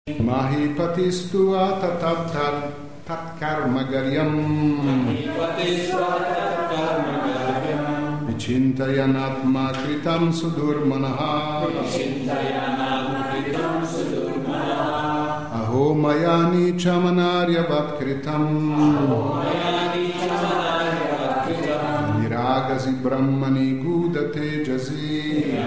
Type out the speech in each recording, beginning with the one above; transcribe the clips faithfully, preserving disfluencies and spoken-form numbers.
Mahipatistu atatat tat karmagaryam Vichintayanatma kritam sudurmanaha Aho mayani chamanarya vatkritam Niragasi brahmani gudate jasi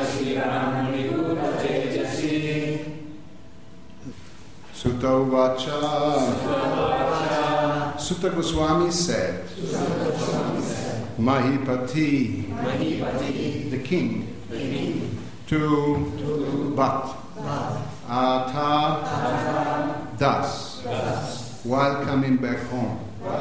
Sutta Uvacha. Sutta Goswami said, Mahipati, the king, to but, Ata, thus, while coming back home.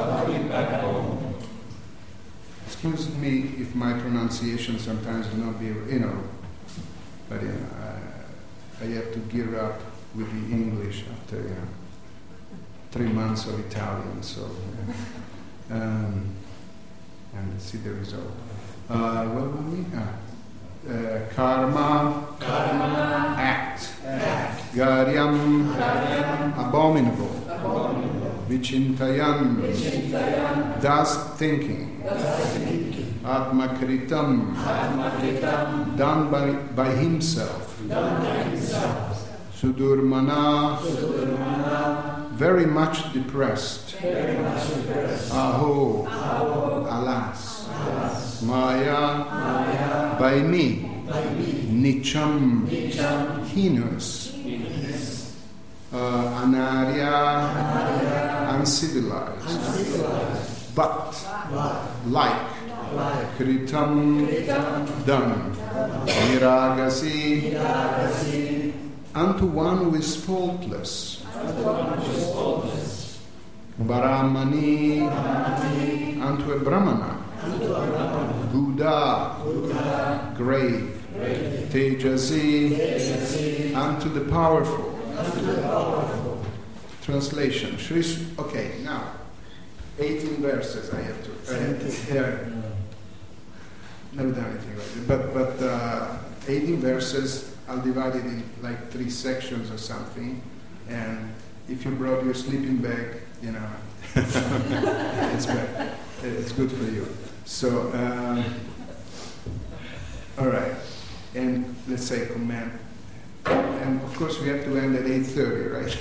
Excuse me if my pronunciation sometimes will not be, you know, but you know, I, I have to gear up with the English after, you know, three months of Italian, so uh, um, and see the result. Uh, what were we? Ah, uh, karma, karma, act, act. Garyam, Garyam, abominable, abominable. Vichintayan, Vichintayan, thus thinking, thinking. Atmakritam, Atmakritam, done by, by himself, done by himself. Sudurmana, Sudurmana, very much depressed. Very much depressed. Aho, Aho, alas. alas. Maya, Maya, by me. By me. Nicham, Nicham, heinous. heinous. Uh, anarya, Anarya, uncivilized. uncivilized. But, but, like, like. Kritam, Kritam, done. Niragasi, Niragasi, unto one who is faultless. faultless. Brahmani, Brahmani, unto a Brahmana. Buddha, Buddha, grave. grave. Tejasi, Tejasi, unto the powerful. Unto the powerful. Translation. Okay, now, eighteen verses I have to. I have to here. Never done anything like it. But, but uh, eighteen verses. I'll divide it in like three sections or something, and if you brought your sleeping bag, you know, it's bad. It's good for you. So, um, all right, and let's say comment, and of course we have to end at eight thirty, right?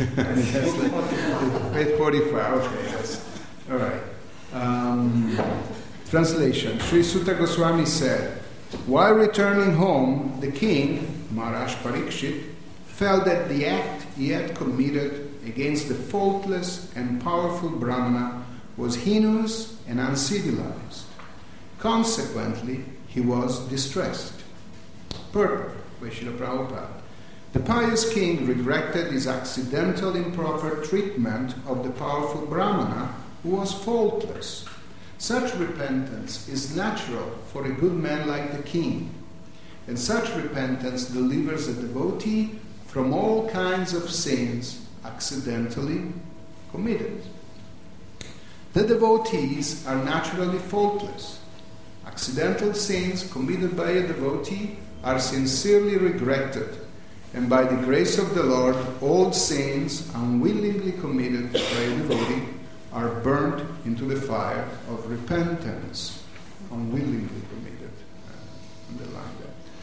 like eight forty-five. Okay, that's all right. Um, translation: Sri Sutta Goswami said, while returning home, the king, Maharaj Parikshit, felt that the act he had committed against the faultless and powerful Brahmana was heinous and uncivilized. Consequently, he was distressed. Purport by Srila Prabhupada. The pious king regretted his accidental improper treatment of the powerful Brahmana who was faultless. Such repentance is natural for a good man like the king. And such repentance delivers a devotee from all kinds of sins accidentally committed. The devotees are naturally faultless. Accidental sins committed by a devotee are sincerely regretted, and by the grace of the Lord, all sins unwillingly committed by a devotee are burnt into the fire of repentance. Unwillingly committed. Uh, underline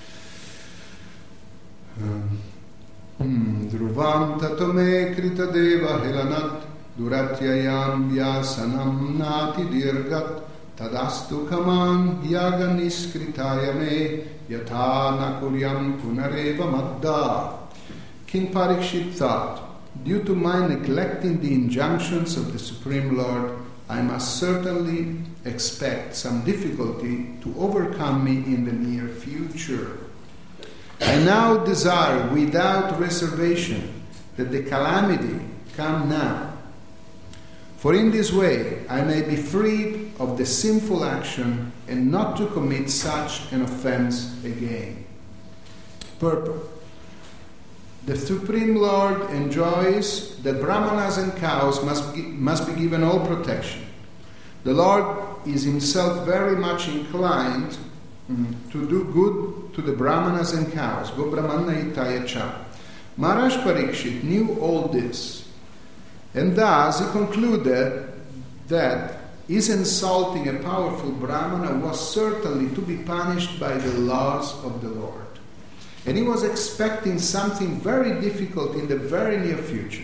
that. Dhruvam tatome krita deva helanat duratyayam vyasanam nati dirgat tadastu kaman yaganiskritaya me yatha nakuryam punareva madda. King Parikshit thought, due to my neglecting the injunctions of the Supreme Lord, I must certainly expect some difficulty to overcome me in the near future. I now desire without reservation that the calamity come now. For in this way I may be freed of the sinful action and not to commit such an offense again. Purport. The Supreme Lord enjoins that Brahmanas and cows must be, must be given all protection. The Lord is himself very much inclined mm, to do good to the Brahmanas and cows. Go Brahmana Hitaya Cha. Maharaj Parikshit knew all this, and thus he concluded that his insulting a powerful Brahmana was certainly to be punished by the laws of the Lord. And he was expecting something very difficult in the very near future.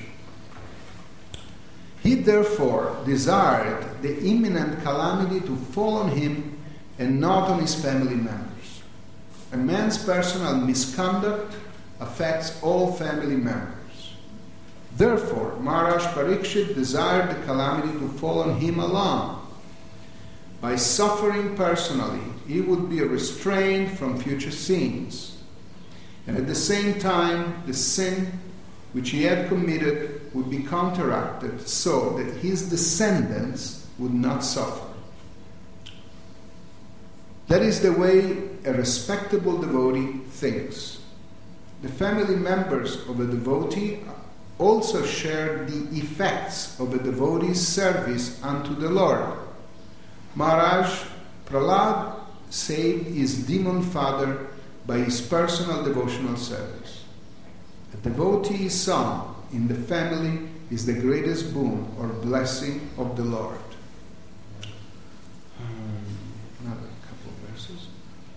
He therefore desired the imminent calamity to fall on him and not on his family members. A man's personal misconduct affects all family members. Therefore, Maharaj Parikshit desired the calamity to fall on him alone. By suffering personally, he would be restrained from future sins. And at the same time, the sin which he had committed would be counteracted so that his descendants would not suffer. That is the way a respectable devotee thinks. The family members of a devotee also share the effects of a devotee's service unto the Lord. Maharaj Prahlad saved his demon father by his personal devotional service. A devotee's son in the family is the greatest boon or blessing of the Lord. Another couple of verses.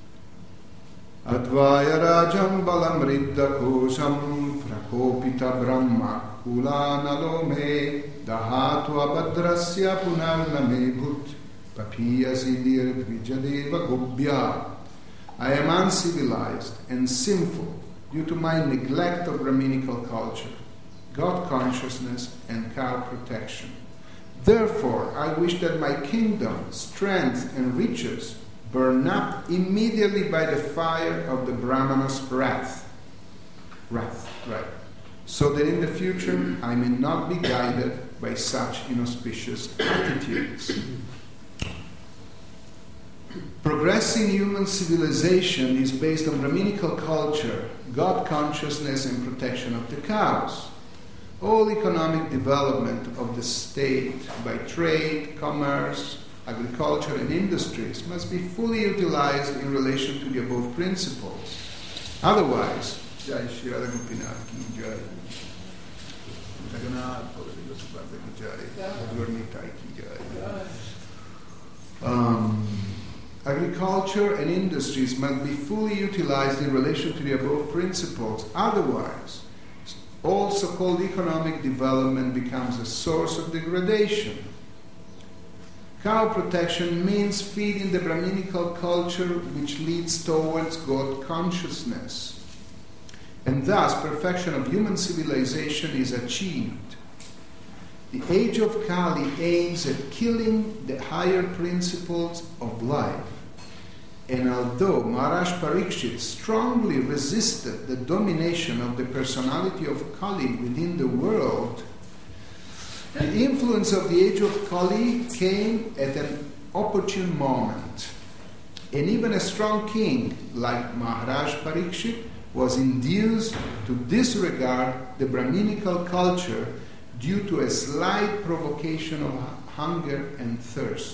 Advaya rajam balamriddha kosham prakopita brahma kulanalome dahatu abhadrasya punarname bhut papiyasi dirvijadeva gobhya. I am uncivilized and sinful due to my neglect of Brahminical culture, God consciousness, and cow protection. Therefore, I wish that my kingdom, strength, and riches burn up immediately by the fire of the Brahmana's wrath. Wrath, right. So that in the future I may not be guided by such inauspicious attitudes. Progressing human civilization is based on Brahminical culture, God consciousness, and protection of the cows. All economic development of the state by trade, commerce, agriculture, and industries must be fully utilized in relation to the above principles. Otherwise, Jai Shri Radha Gopinath ki Jai, Jagannath Baladev Subhadra ki Jai, Advarnitai ki Jai. Um, Agriculture and industries must be fully utilized in relation to the above principles. Otherwise, all so-called economic development becomes a source of degradation. Cow protection means feeding the Brahminical culture which leads towards God consciousness. And thus, perfection of human civilization is achieved. The age of Kali aims at killing the higher principles of life. And although Maharaj Parikshit strongly resisted the domination of the personality of Kali within the world, the influence of the age of Kali came at an opportune moment. And even a strong king like Maharaj Parikshit was induced to disregard the Brahminical culture due to a slight provocation of hunger and thirst.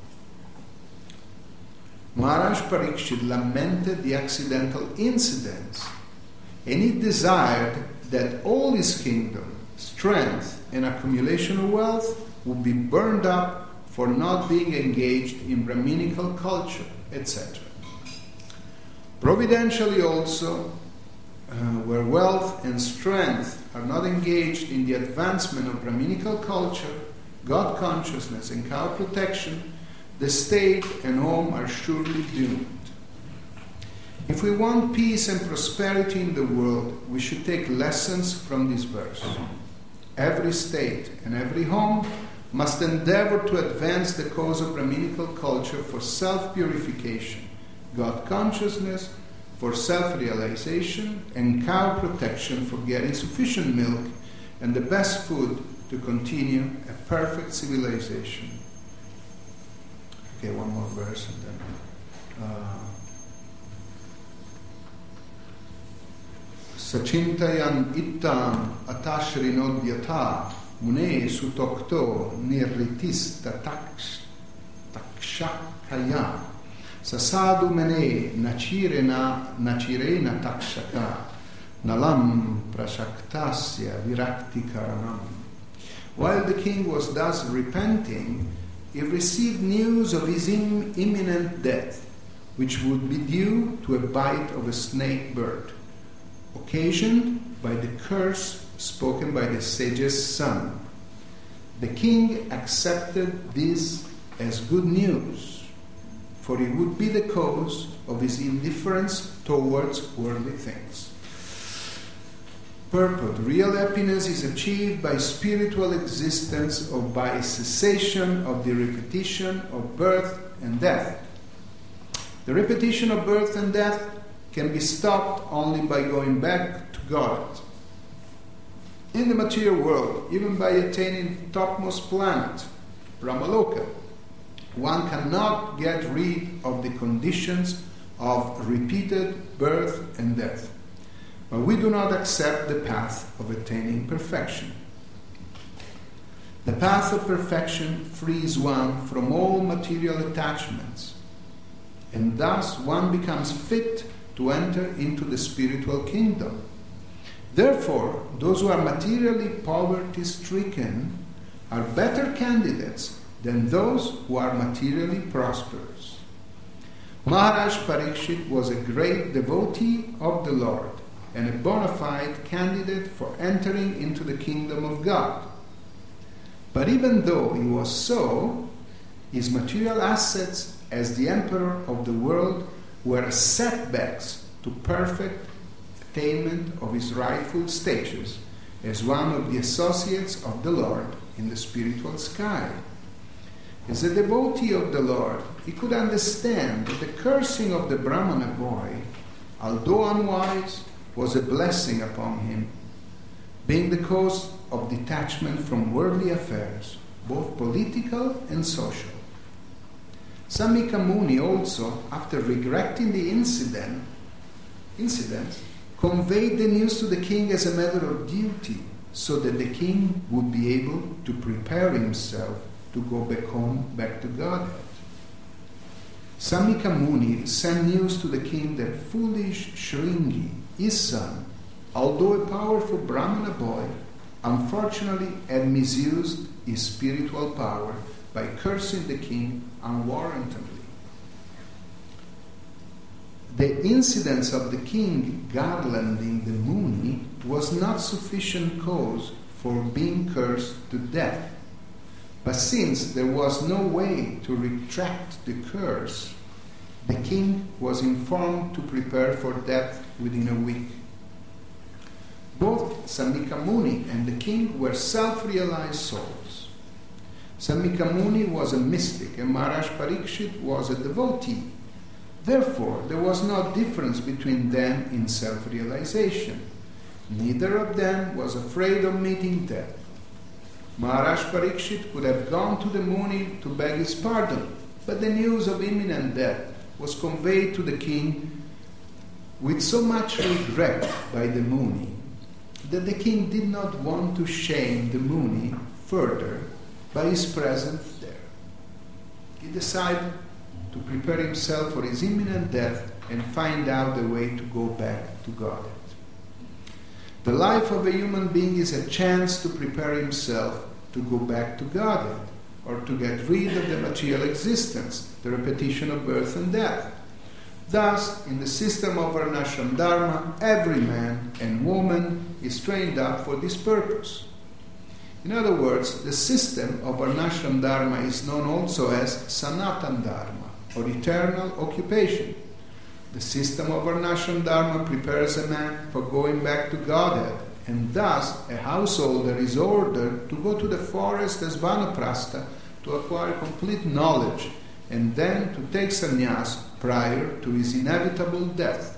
Maharaj Parikshit lamented the accidental incidents, and he desired that all his kingdom, strength, and accumulation of wealth would be burned up for not being engaged in Brahminical culture, et cetera. Providentially also, uh, where wealth and strength are not engaged in the advancement of Brahminical culture, God consciousness, and cow protection, the state and home are surely doomed. If we want peace and prosperity in the world, we should take lessons from this verse. Every state and every home must endeavor to advance the cause of Brahminical culture for self-purification, God consciousness for self-realization, and cow protection for getting sufficient milk and the best food to continue a perfect civilization. Okay, one more verse and then. Sachintayan ittam atashrinodhyata mune sutokto nirritista takshakaya sasadu mene nachirena nachirena takshaka nalam prashaktasya virakti karanam. While the king was thus repenting, he received news of his im- imminent death, which would be due to a bite of a snake bird, occasioned by the curse spoken by the sage's son. The king accepted this as good news, for it would be the cause of his indifference towards worldly things. Purport. Real happiness is achieved by spiritual existence or by cessation of the repetition of birth and death. The repetition of birth and death can be stopped only by going back to God. In the material world, even by attaining topmost planet, Brahmaloka, one cannot get rid of the conditions of repeated birth and death. But we do not accept the path of attaining perfection. The path of perfection frees one from all material attachments, and thus one becomes fit to enter into the spiritual kingdom. Therefore, those who are materially poverty-stricken are better candidates than those who are materially prosperous. Maharaj Parikshit was a great devotee of the Lord and a bona fide candidate for entering into the kingdom of God. But even though he was so, his material assets as the emperor of the world were setbacks to perfect attainment of his rightful status as one of the associates of the Lord in the spiritual sky. As a devotee of the Lord, he could understand that the cursing of the Brahmana boy, although unwise, was a blessing upon him, being the cause of detachment from worldly affairs, both political and social. Samika Muni also, after regretting the incident, incident, conveyed the news to the king as a matter of duty, so that the king would be able to prepare himself to go back home, back to Godhead. Samika Muni sent news to the king that foolish Shringi, his son, although a powerful Brahmana boy, unfortunately had misused his spiritual power by cursing the king unwarrantably. The incidents of the king garlanding the Muni was not sufficient cause for being cursed to death. But since there was no way to retract the curse, the king was informed to prepare for death within a week. Both Samika Muni and the king were self-realized souls. Samika Muni was a mystic and Maharaj Parikshit was a devotee. Therefore, there was no difference between them in self-realization. Neither of them was afraid of meeting death. Maharaj Parikshit could have gone to the Muni to beg his pardon, but the news of imminent death was conveyed to the king with so much regret by the Muni that the king did not want to shame the Muni further by his presence there. He decided to prepare himself for his imminent death and find out the way to go back to Godhead. The life of a human being is a chance to prepare himself to go back to Godhead, or to get rid of the material existence, the repetition of birth and death. Thus, in the system of Varnashram Dharma, every man and woman is trained up for this purpose. In other words, the system of Varnashram Dharma is known also as Sanatan Dharma, or eternal occupation. The system of Varnashram Dharma prepares a man for going back to Godhead, and thus a householder is ordered to go to the forest as Vanaprastha to acquire complete knowledge, and then to take sannyas prior to his inevitable death.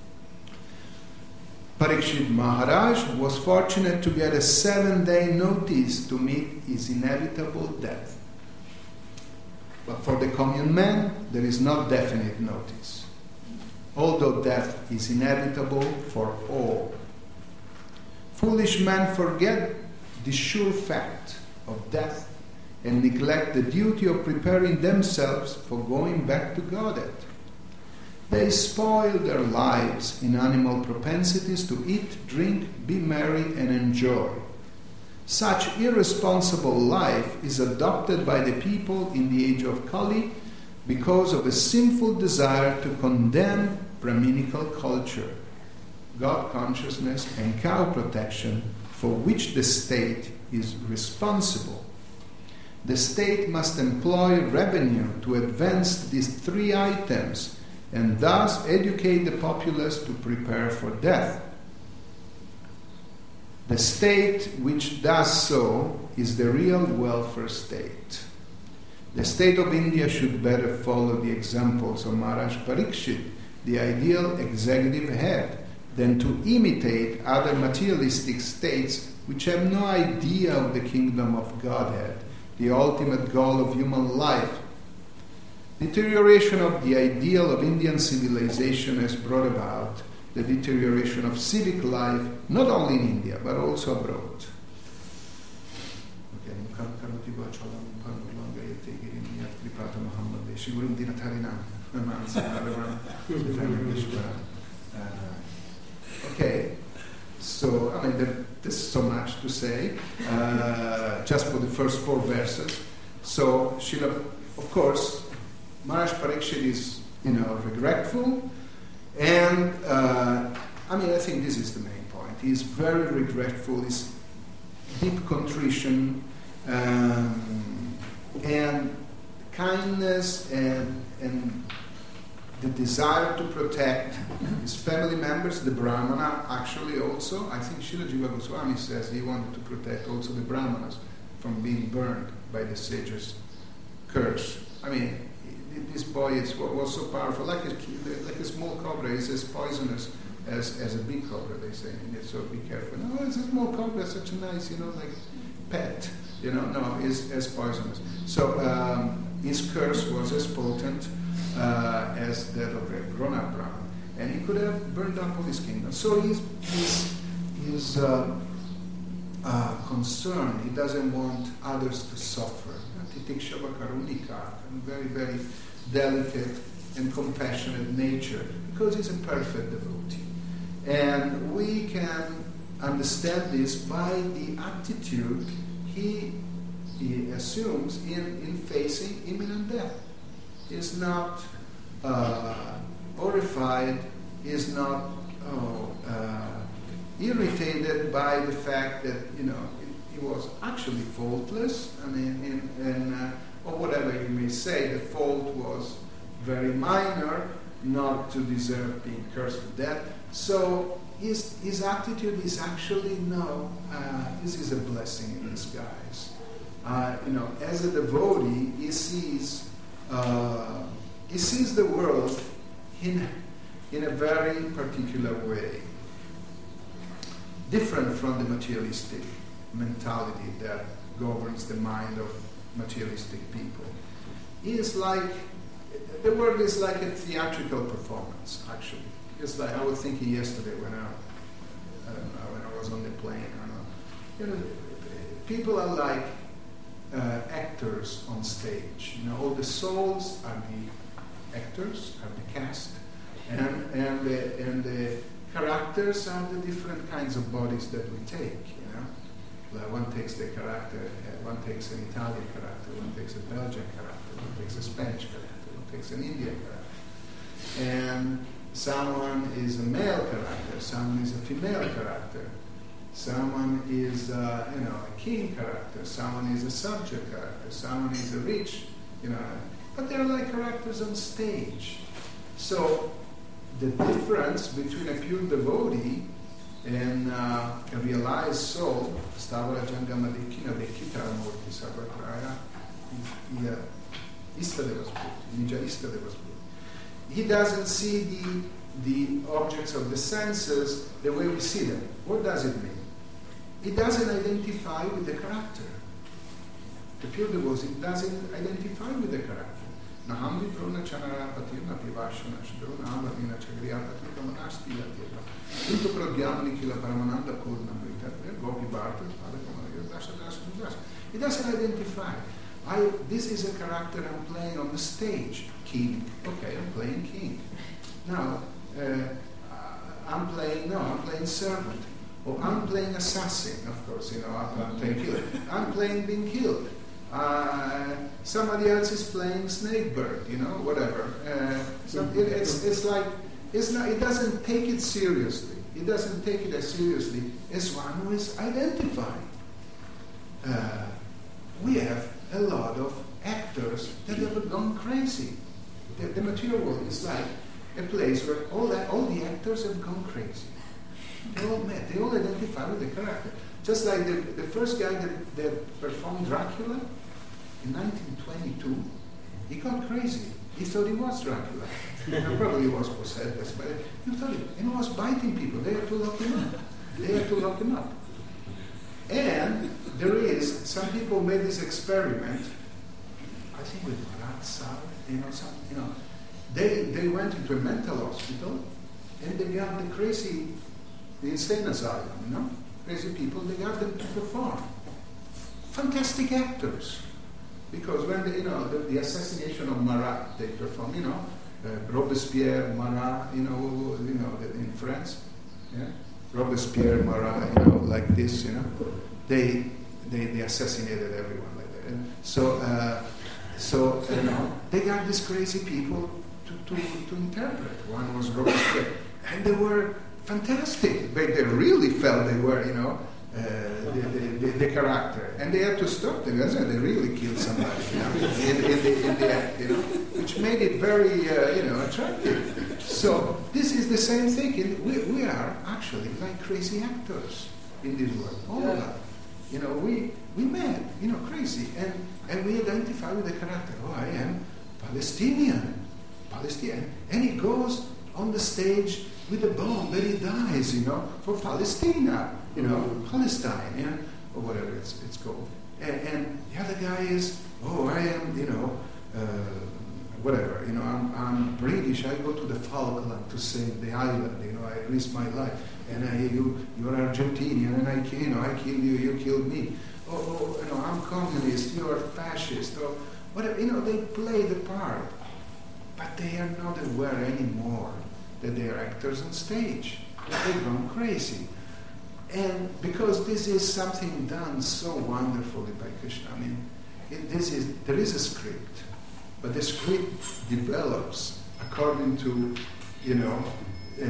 Parikshit Maharaj was fortunate to get a seven-day notice to meet his inevitable death. But for the common man, there is no definite notice, although death is inevitable for all. Foolish men forget the sure fact of death and neglect the duty of preparing themselves for going back to Godhead. They spoil their lives in animal propensities to eat, drink, be merry, and enjoy. Such irresponsible life is adopted by the people in the age of Kali because of a sinful desire to condemn Brahminical culture, God consciousness, and cow protection, for which the state is responsible. The state must employ revenue to advance these three items and thus educate the populace to prepare for death. The state which does so is the real welfare state. The state of India should better follow the examples of Maharaj Parikshit, the ideal executive head, than to imitate other materialistic states which have no idea of the kingdom of Godhead, the ultimate goal of human life. Deterioration of the ideal of Indian civilization has brought about the deterioration of civic life, not only in India, but also abroad. Okay, so I mean, there, there's so much to say, uh, just for the first four verses. So, Srila, of course, Maharaj Parikshit is, you know, regretful, and uh, I mean, I think this is the main point. He is very regretful. He's deep contrition um, and kindness and and the desire to protect his family members, the Brahmana, actually also. I think Srila Jiva Goswami says he wanted to protect also the Brahmanas from being burned by the sage's curse. I mean, this boy is, was so powerful, like a, like a small cobra. He's as poisonous as, as a big cobra, they say. So be careful. No, it's a small cobra, such a nice, you know, like pet. You know, no, it's as poisonous. So um, his curse was as potent uh, as that of a grown-up Brahman. And he could have burned up all his kingdom. So he's, he's, he's uh, uh, concerned. He doesn't want others to suffer. Very, very delicate and compassionate nature, because he's a perfect devotee. And we can understand this by the attitude he, he assumes in, in facing imminent death. He's not uh, horrified, he's not oh, uh, irritated by the fact that, you know, he was actually faultless, I mean, in, in, uh, or whatever you may say, the fault was very minor, not to deserve being cursed with death. So his, his attitude is actually, no, uh, this is a blessing in disguise. Uh, you know, as a devotee, he sees, uh, he sees the world in, in a very particular way, different from the materialistic mentality that governs the mind of materialistic people. He is like, the world is like a theatrical performance, actually. It's like, I was thinking yesterday when I, I don't know, when I was on the plane, I don't know. You know, people are like uh, actors on stage. You know, all the souls are the actors, are the cast, and, and, the, and the characters are the different kinds of bodies that we take, you know. Like one takes the character, uh, one takes an Italian character, one takes a Belgian character, one takes a Spanish character, one takes an Indian character. And someone is a male character, someone is a female character, someone is, uh, you know, a king character, someone is a subject character, someone is a rich, you know. But they're like characters on stage. So the difference between a pure devotee and uh, a realized soul, Stavara Jangamadikina Dekita Murti Sarvatraya, Nija Istadevas. He doesn't see the, the objects of the senses the way we see them. What does it mean? He doesn't identify with the character. The pure devotee doesn't identify with the character. Nahamdi Bruna Chanara Patirna Pivashana Shadruna Amarina Chagriata Tukamanasti Yatira. Tutto Progyamni Kila Paramananda Purna Brita, Gopi Bharta, Dasha Dasha Dasha. He doesn't identify. I, this is a character I'm playing on the stage. King. Okay, I'm playing king. now uh, I'm playing, no, I'm playing servant. Or I'm playing assassin, of course, you know, I'm, I'm playing killer. I'm playing being killed. Uh, somebody else is playing snakebird, you know, whatever. Uh, so it, it's, it's like, it's not, it doesn't take it seriously. It doesn't take it as seriously as one who is identified. Uh, we have a lot of actors that have gone crazy. The, the material world is like a place where all that, all the actors have gone crazy. They all met. They all identify with the character. Just like the, the first guy that, that performed Dracula in nineteen twenty-two, he got crazy. He thought he was Dracula. And probably he was possessed, but he thought it. And he was biting people. They had to lock him up. They had to lock him up. And there is, some people made this experiment, I think with Ratzal, you know, some, you know, they, they went into a mental hospital and they got the crazy, the insane asylum, you know, crazy people, they got them to perform. Fantastic actors. Because when, they, you know, the, the assassination of Marat, they perform, you know, uh, Robespierre, Marat, you know, you know, in France, yeah? Robespierre, Marat, you know, like this, you know, they they, they assassinated everyone like that. And so, uh, so you know, they got these crazy people to, to, to interpret. One was Robespierre, and they were fantastic. They, they really felt they were, you know, uh, the, the, the, the character, and they had to stop them. That's why they really killed somebody, you know, in, in, the, in the act, you know, which made it very, uh, you know, attractive. So this is the same thing. We, we are actually like crazy actors in this world. All of us. You know, we we met, you know, crazy, and, and we identify with the character. Oh, I am Palestinian, Palestinian, and he goes on the stage with a bomb, but he dies, you know, for Palestina, you know, Palestine, yeah, or whatever it's it's called. And, and the other guy is, oh, I am, you know. Uh, Whatever, you know, I'm, I'm British. I go to the Falkland to save the island. You know, I risk my life. And I, you, you're Argentinian, and I, you know, I kill you. You killed me. Oh, oh, you know, I'm communist. You're fascist. Or whatever. You know, they play the part, but they are not aware anymore that they are actors on stage. They've gone crazy, and because this is something done so wonderfully by Krishna. I mean, it, this is there is a script. But the script develops according to, you know, uh,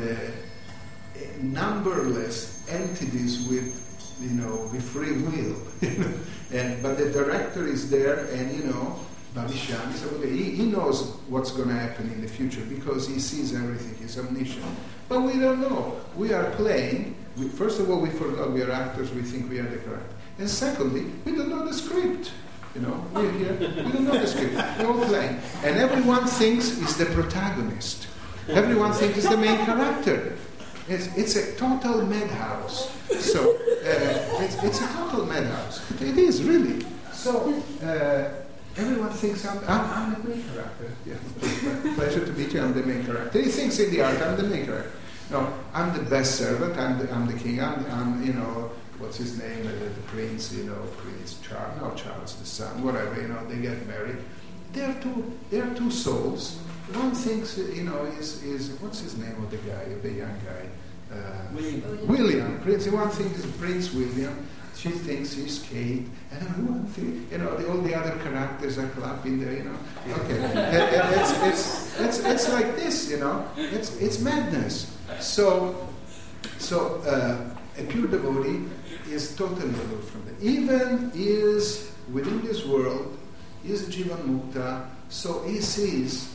numberless entities with, you know, with free will. and but the director is there, and you know, Babishan is okay. He, he knows what's going to happen in the future because he sees everything. He's omniscient. But we don't know. We are playing. We, first of all, we forgot we are actors. We think we are the character. And secondly, we don't know the script. You know, we're here, we don't know the script, we're all playing. And everyone thinks he's the protagonist. Everyone thinks he's the main character. It's, it's a total madhouse. So, uh, it's, it's a total madhouse. It is, really. So, uh, everyone thinks I'm, I'm, I'm the main character. Yeah. Pleasure to meet you, I'm the main character. He thinks in the art, I'm the main character. No, I'm the best servant, I'm the, I'm the king, I'm, I'm you know, what's his name, uh, the prince, you know, Prince Charles, no, Charles the son, whatever, you know, they get married. They're two, they're two souls. One thinks, you know, is, is what's his name of the guy, the young guy? Uh, William. William. Prince, one thinks is Prince William, she thinks he's Kate, and everyone thinks, you know, the, all the other characters are clapping there, you know. Okay, and, and it's, it's, it's, it's like this, you know, it's, it's madness. So, so uh, a pure devotee is totally aloof from that. Even is within this world, is Jivan Mukta, so he sees,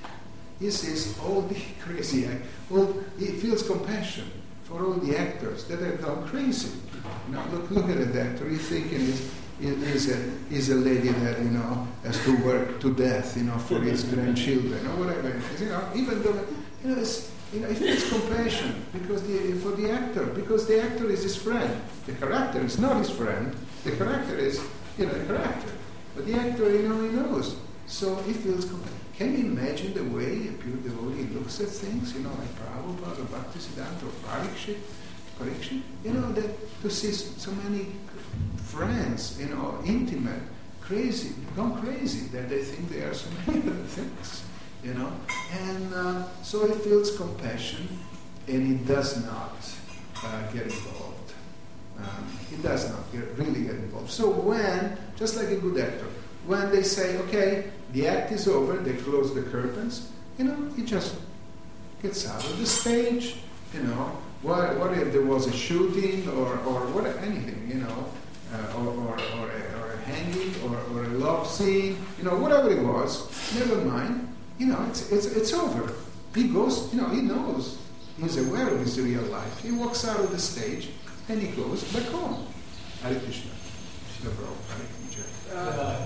he sees all the crazy act, all, he feels compassion for all the actors that have gone crazy. Now look, look at an actor. He's thinking he's, he's, a, he's a lady that, you know, has to work to death, you know, for his grandchildren or whatever. You know, even though, you know, it's, you know, he feels compassion because the, for the actor, because the actor is his friend. The character is not his friend. The character is, you know, the character. But the actor, you know, he knows. So he feels compassion. Can you imagine the way a pure devotee looks at things, you know, like Prabhupada or Bhaktisiddhanta or Parikshit, Parikshit? You know, that to see so many friends, you know, intimate, crazy, gone crazy, that they think they are so many other things. you know. And uh, so he feels compassion, and he does not uh, get involved. Um, he does not get, really get involved. So when, just like a good actor, when they say, okay, the act is over, they close the curtains, you know, he just gets out of the stage, you know. What, what if there was a shooting or, or what, anything, you know, uh, or, or, or, a, or a hanging or, or a love scene, you know, whatever it was, never mind, you know, it's, it's, it's over. He goes, you know, he knows, he's aware of his real life. He walks out of the stage and he goes back home. Hare Krishna. Shila Prabhupada.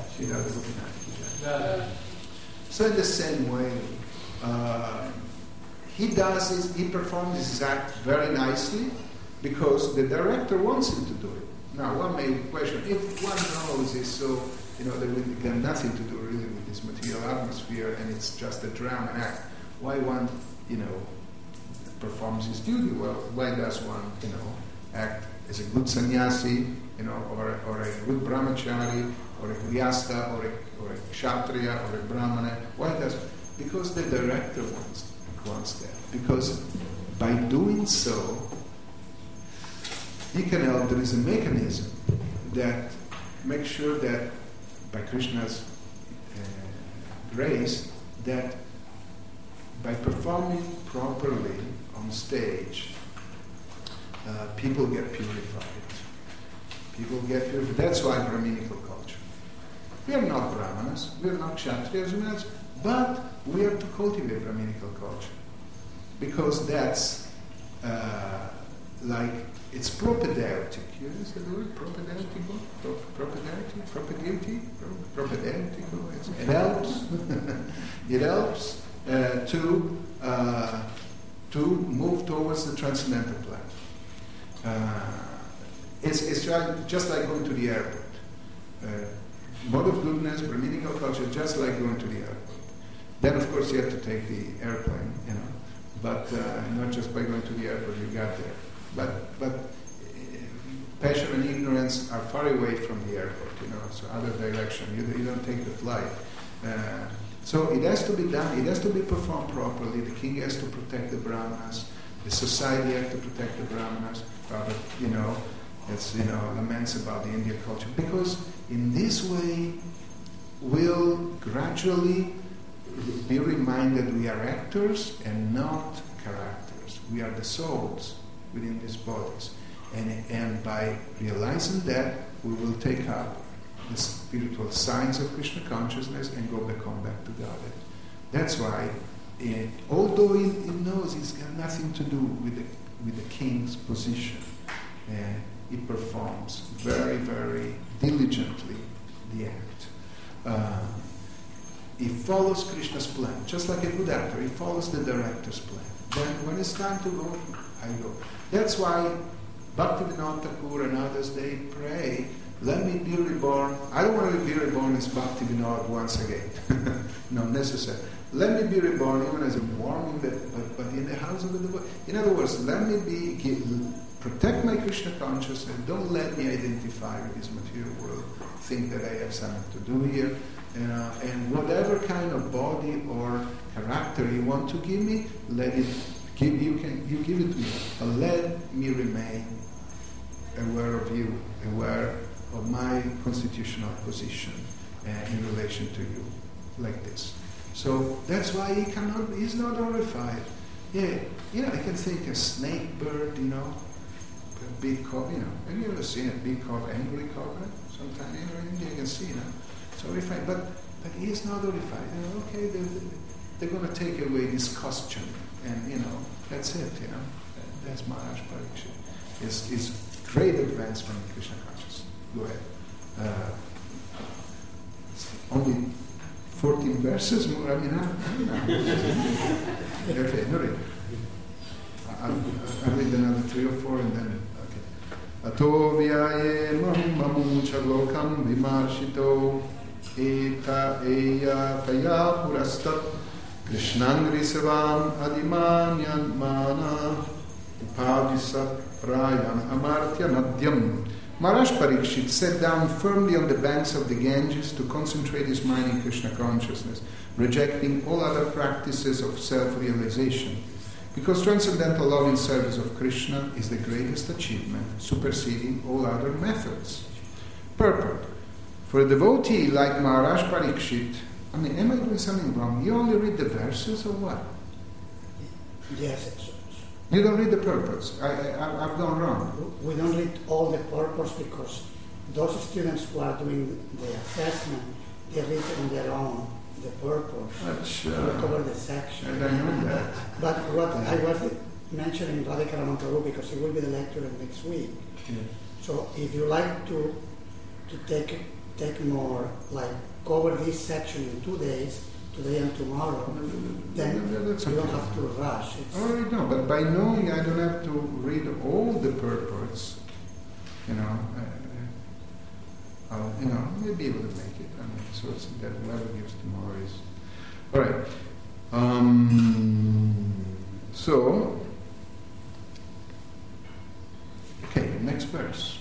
Shila. So in the same way, uh, he does his, he performs his act very nicely because the director wants him to do it. Now, one may question, if one knows it's so, you know, they have nothing to do really with this material atmosphere and it's just a drama act, why one, you know, performs his duty? Well, why does one, you know, act as a good sannyasi, you know, or, or a good brahmachari, or a grihastha, or a, or a kshatriya, or a brahmana? Why does? Because the director wants wants that. Because by doing so, he can help. There is a mechanism that makes sure that by Krishna's uh, grace, that by performing properly on stage, uh, people get purified. People get purified. That's why Brahminical culture. We are not Brahmanas, we are not Kshatriyas, but we have to cultivate Brahminical culture. Because that's uh, like, it's propedeutic. You use the word propedeutical? Pro- propedeutic? Propedeutic? Pro- propedeutical? It's, it helps. It helps uh, to uh, to move towards the transcendental plan. Uh, it's it's just like going to the airport. Uh, mode of goodness, Brahminical culture, just like going to the airport. Then, of course, you have to take the airplane, you know. But uh, not just by going to the airport, you got there. But but uh, passion and ignorance are far away from the airport, you know. So other direction, you, you don't take the flight. Uh, so it has to be done. It has to be performed properly. The king has to protect the brahmanas. The society has to protect the brahmanas. Rather, you know, it's you know laments about the Indian culture because in this way, we'll gradually be reminded we are actors and not characters. We are the souls within these bodies. And, and by realizing that, we will take up the spiritual signs of Krishna consciousness and go back home back to Godhead. That's why, it, although it, it knows it's got nothing to do with the, with the king's position, uh, it performs very, very diligently the act. Uh, He follows Krishna's plan, just like a good actor. He follows the director's plan. Then when it's time to go, I go. That's why Bhaktivinoda Thakur and others, they pray, let me be reborn. I don't want to be reborn as Bhaktivinoda once again. Not necessary. Let me be reborn even as a worm, in the, but, but in the house of the devotee. In other words, let me be, give, protect my Krishna consciousness. Don't let me identify with this material world. Think that I have something to do here. Uh, and whatever kind of body or character you want to give me, let it give you can you give it to me. But let me remain aware of you, aware of my constitutional position uh, in relation to you, like this. So that's why he cannot. He's not horrified. Yeah, you know, I can think a snake bird, you know, a big cobra. You know, have you ever seen a big cobra, angry cobra? Sometimes you know, in India you can see, you know. Horrified, but but he is not horrified. You know, okay, they're, they're going to take away this costume, and you know that's it. You know, that's Maharaj Parikshit. It's, it's great advancement in Krishna consciousness. Go ahead. Uh, only fourteen verses more. I mean, I, I okay, no read. I'll, I'll read another three or four, and then okay. Ato vyaye mamucha lokam vimarshito. Eta eya taya purastat Krishnan risavam adimanyan mana upadisat prayam amartya nadyam Maharaj Parikshit sat down firmly on the banks of the Ganges to concentrate his mind in Krishna consciousness, rejecting all other practices of self-realization. Because transcendental love in service of Krishna is the greatest achievement, superseding all other methods. Purport. For a devotee like Maharaj Parikshit, I mean, am I doing something wrong? You only read the verses or what? Yes. You don't read the purpose. I, I, I've gone wrong. We don't read all the purpose because those students who are doing the assessment, they read on their own the purpose. Which, uh, we cover the section. And I know that. But what I was mentioning Radhikaraman Prabhu because he will be the lecturer next week. Yeah. So if you like to to take take more, like cover this section in two days, today and tomorrow, then yeah, you don't okay. have to rush. It's I already know, but by knowing I don't have to read all the purports, you know, uh, I'll, you know, we'll be able to make it. I mean, so it's that whoever gives tomorrow is. All right. Um, so, okay, next verse.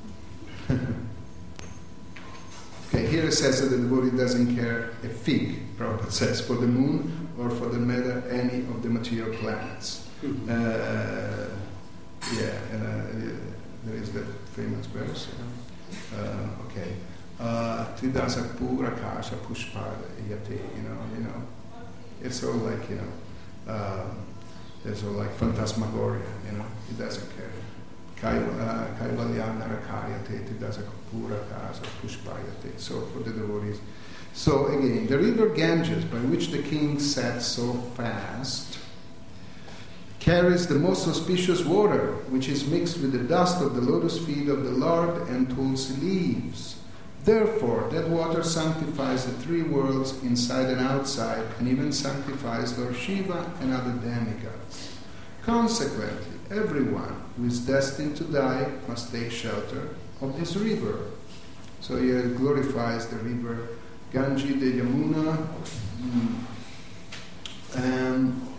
Okay, here it says that the devotee doesn't care a fig, Prabhupada says, for the moon or for the matter any of the material planets. Mm-hmm. uh, yeah, uh, there is that famous verse. Uh, uh, okay. Tridasa pura kasha pushpada yate, you know, you know. It's all like, you know, uh, it's all like phantasmagoria, you know, he doesn't care. Kaivalyam narakaryate, tridasa pura kasha pushpayate. So for the devotees. So again, the river Ganges, by which the king sat so fast, carries the most auspicious water, which is mixed with the dust of the lotus feet of the Lord and tulsi leaves. Therefore, that water sanctifies the three worlds inside and outside, and even sanctifies Lord Shiva and other demigods. Consequently, everyone who is destined to die must take shelter of this river. So he glorifies the river Ganges, the Yamuna, mm, and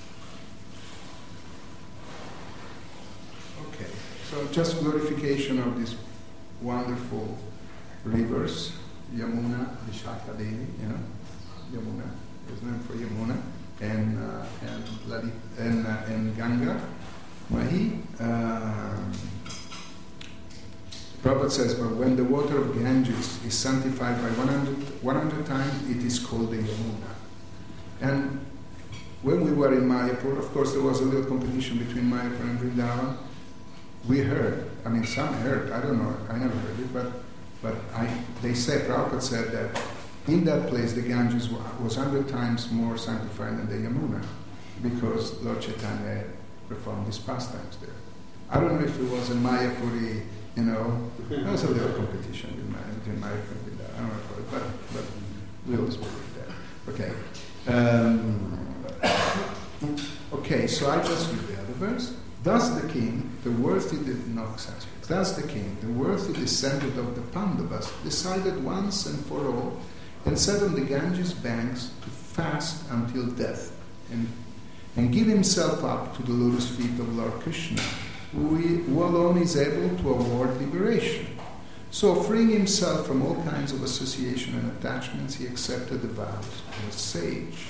okay, so just glorification of these wonderful rivers, Yamuna, Vishaka Devi, you know, Yamuna is named for Yamuna, and uh, and Lali, and, uh, and Ganga, Mahi. Um, Prabhupada says, but when the water of Ganges is sanctified by one hundred, one hundred times, it is called the Yamuna. And when we were in Mayapur, of course, there was a little competition between Mayapur and Vrindavan. We heard, I mean, some heard, I don't know, I never heard it, but but I, they said, Prabhupada said that in that place the Ganges was one hundred times more sanctified than the Yamuna because Lord Chaitanya performed his pastimes there. I don't know if it was a Mayapuri, you know, there was a little competition between Mayapur and Vrindavan, I don't know, but, but we always believe that. Okay. Um, okay, so I just read the other verse. Thus the king, the worthy, no, thus the king, the worthy descendant of the Pandavas, decided once and for all, and sat on the Ganges banks to fast until death, and, and give himself up to the lotus feet of Lord Krishna, who, he, who alone is able to award liberation. So, freeing himself from all kinds of association and attachments, he accepted the vows of a sage.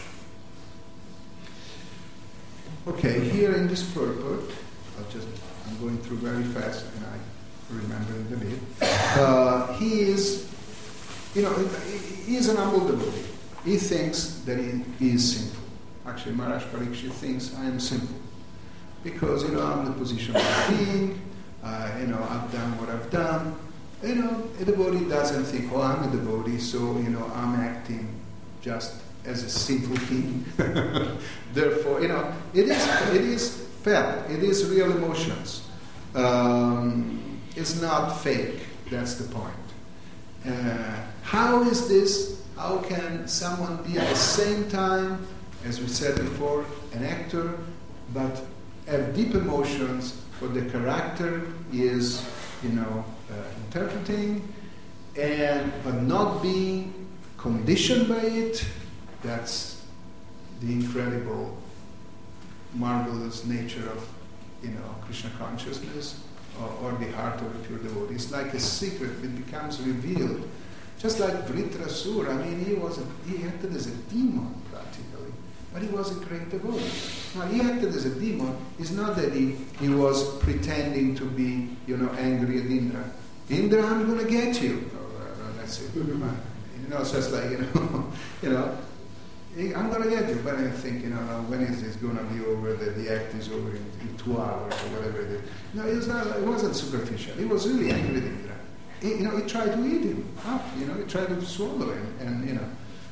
Okay, here in this purport, I'll just, I'm going through very fast and I remember it a bit. Uh, he is, you know, he is an humble devotee. He thinks that he is sinful. Actually, Maharaj Parikshit thinks I am sinful. Because, you know, I'm in the position of a king, uh, you know, I've done what I've done. You know, a devotee doesn't think, oh, I'm a devotee, so, you know, I'm acting just as a sinful king. Therefore, you know, it is it is felt, it is real emotions. Um, it's not fake, that's the point. Uh, how is this, how can someone be at the same time, as we said before, an actor, but have deep emotions, what the character is, you know, uh, interpreting, and but not being conditioned by it? That's the incredible, marvelous nature of, you know, Krishna consciousness. or, or the heart of a pure devotee. It's like a secret. It becomes revealed. Just like Vritrasura, I mean, he was a, he acted as a demon practically, but he was a great devotee. Now, he acted as a demon. It's not that he, he was pretending to be, you know, angry at Indra. Indra, I'm going to get you. Oh, uh, that's it. You know, it's just like, you know, you know, I'm going to get you. But I think, you know, when is this going to be over? The, the act is over in, in two hours or whatever it is. No, it, was not, it wasn't superficial. He was really angry with Indra. He, you know, he tried to eat him up, you know, he tried to swallow him, and, you know.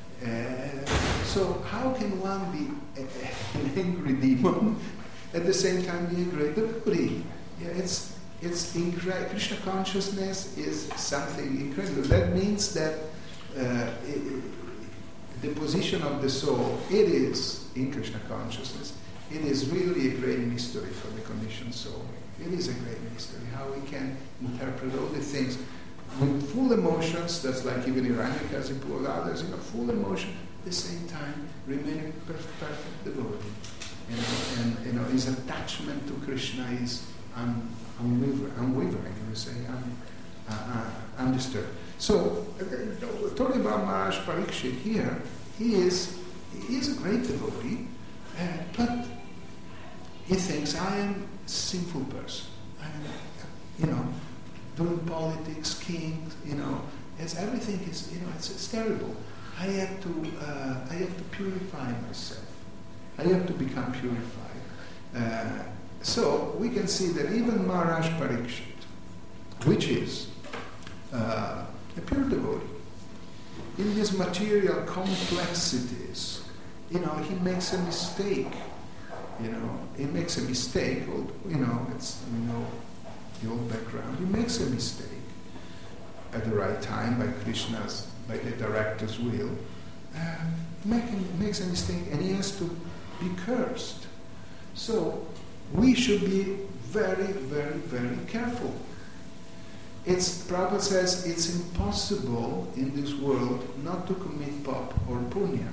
Uh, so how can one be a, a, an angry demon at the same time be a great devotee? Yeah, it's, it's incredible. Krishna consciousness is something incredible. That means that uh, it, the position of the soul, it is, in Krishna consciousness, it is really a great mystery for the conditioned soul. It is a great mystery, how we can interpret all the things with full emotions. That's like even Hiranyakasipu and others, you know, full emotion, at the same time remaining perfect, perfect devotee. You know, and you know, his attachment to Krishna is un, unwavering, unwavering, you say, un, uh, uh, undisturbed. So, uh, talking about Maharaj Parikshit here, he is he is a great devotee, uh, but he thinks, I am a sinful person. I am, you know, doing politics, king, you know, it's everything is, you know, it's, it's terrible. I have to, uh, I have to purify myself. I have to become purified. Uh, so we can see that even Maharaj Parikshit, which is uh, a pure devotee, in his material complexities, you know, he makes a mistake. You know, he makes a mistake. You know, it's, you know, the old background. He makes a mistake at the right time by Krishna's, by the director's will. Uh, he make, makes a mistake, and he has to be cursed. So we should be very, very, very careful. It's Prabhupada says it's impossible in this world not to commit pap or punya.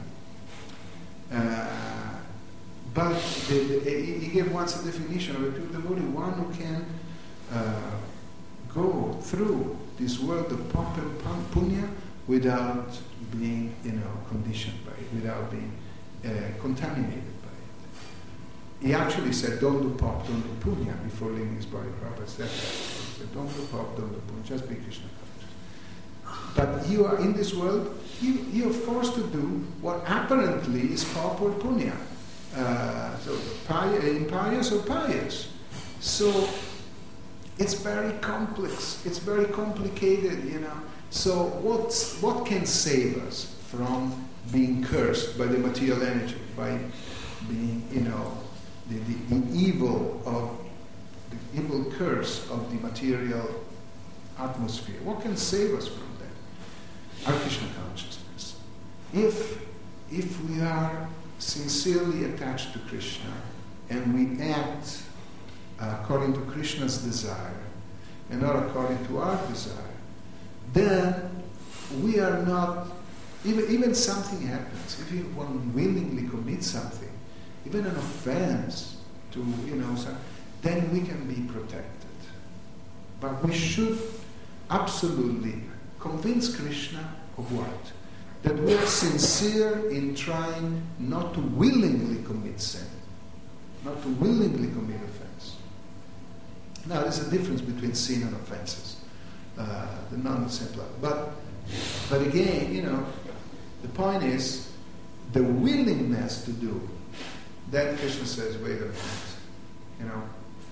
Uh, But the, the, he gave once a definition of a pure devotee, one who can uh, go through this world of pop and punya without being, you know, conditioned by it, without being uh, contaminated by it. He actually said, don't do pop, don't do punya, before leaving his body. Prabhupada said that. He said, don't do pop, don't do punya, just be Krishna conscious. But you are in this world, you, you are forced to do what apparently is pop or punya. Uh, so impious or pious. So it's very complex. It's very complicated, you know. So what's, what can save us from being cursed by the material energy, by being, you know, the, the, the evil of the evil curse of the material atmosphere? What can save us from that? Our Krishna consciousness. If if we are sincerely attached to Krishna and we act uh, according to Krishna's desire and not according to our desire, then we are not, even, even something happens, if one willingly commits something, even an offense to, you know, some, then we can be protected. But we should absolutely convince Krishna of what? That we are sincere in trying not to willingly commit sin, not to willingly commit offense. Now, there's a difference between sin and offenses, uh, the non-simple. But, but again, you know, the point is the willingness to do. Then Krishna says, "Wait a minute, you know,